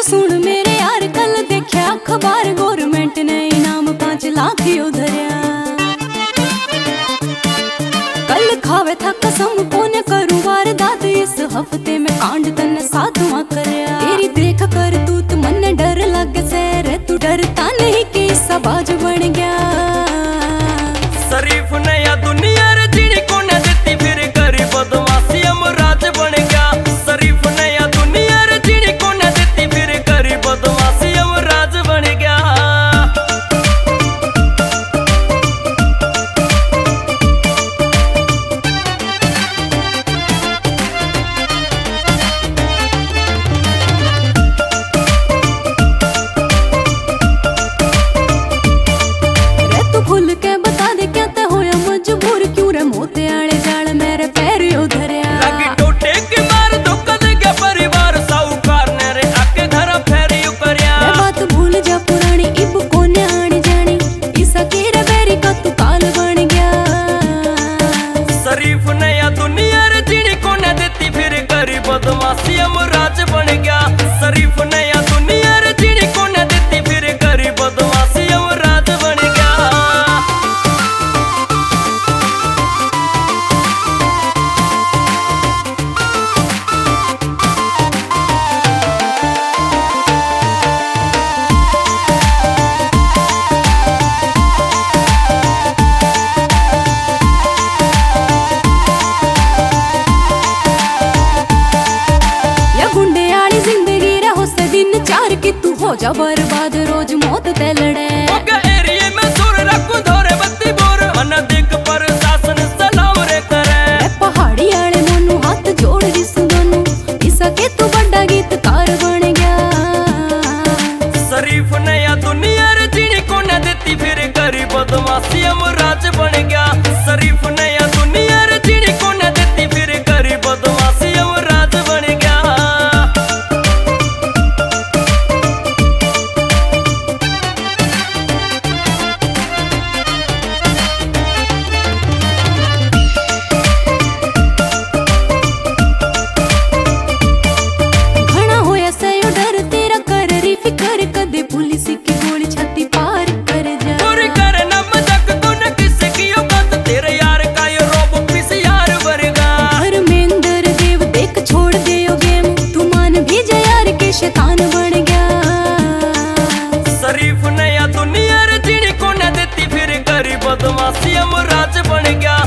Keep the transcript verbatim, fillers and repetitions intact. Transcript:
सुन मेरे यार, कल देखा अखबार गवर्नमेंट ने इनाम पांच लाख यो धरया। कल खावे था कसम कोने करूं वारदात, इस हफ्ते में कांड तने साधुआ करया। तेरी देख कर तू तो मन्ने डर लगे से रे, तू डरता नहीं कि सबाज बन गया। शरीफ नया दुनिया रे जीनी को न देती, फिर करी बदमाशी अमराज बन गया। शरीफ नया दुनिया रे जीनी को न देती, फिर करी बदमाशी अमराज बन गया। बदमाशी अमराज बन गया। शरीफ नया दुनिया रे जीनी को न देती, फिर करी बदमाशी अमराज बन गया। चार की तू हो जा बर्बाद, रोज मौत ते लड़े। एरिया में सुर रखूं धोरे बत्ती बोर, मन दिख पर शासन सलाम रे करे। पहाड़ी आले मोनू हाथ जोड़ दी सुनू, इसा के तू बड़ा गीतकार बन गया। शरीफ नया दुनिया रे जीनी को न देती, फिर करी बदमाशी अमराज बन गया। शरीफ नया दुनिया रे जीनी को न देती, फिर करी बदमाशी अमराज बन गया। फिकर कदे पुलिस की गोली छाती पार कर जा। पूरी करे न मजाक तूने किससे कियो बात, तेरे यार का ये रोब पीस यार बरगा। धर्मेंद्र देव देख छोड़ दे यो गेम, तू मान भी जा यार के शैतान बन गया। शरीफ नया दुनिया रे जीनी को न देती, फिर करी बदमाशी अमराज बन गया।